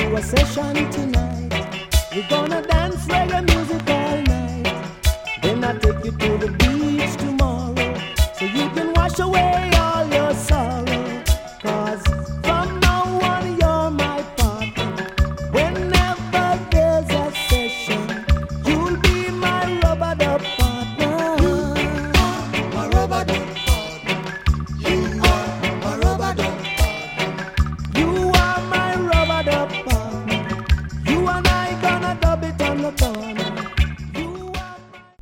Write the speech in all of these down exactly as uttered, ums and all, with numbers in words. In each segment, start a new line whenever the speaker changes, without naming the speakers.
to a session tonight. We're gonna dance reggae music all night. Then I'll take you to the beach tomorrow, so you can wash away all your sorrow. Cause from now on you're my partner. Whenever there's a session, you'll be my rubber-dub partner. You are my rubber-dub partner. You are my rubber-dub partner. You are my rubber-dub partner. You and I gonna dub it on the corner. You are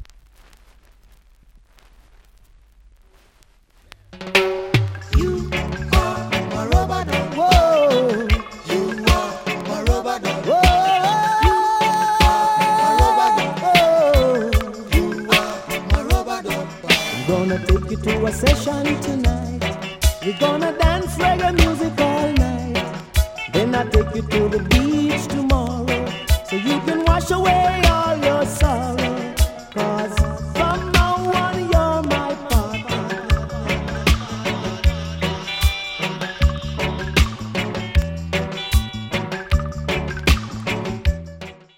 You are my rubber-dub. Whoa. You are my rubber-dub. Whoa. You are my rubber-dub. I'm gonna take you to a session tonight. We're gonna dance reggae music all night. Then I'll take you to the beach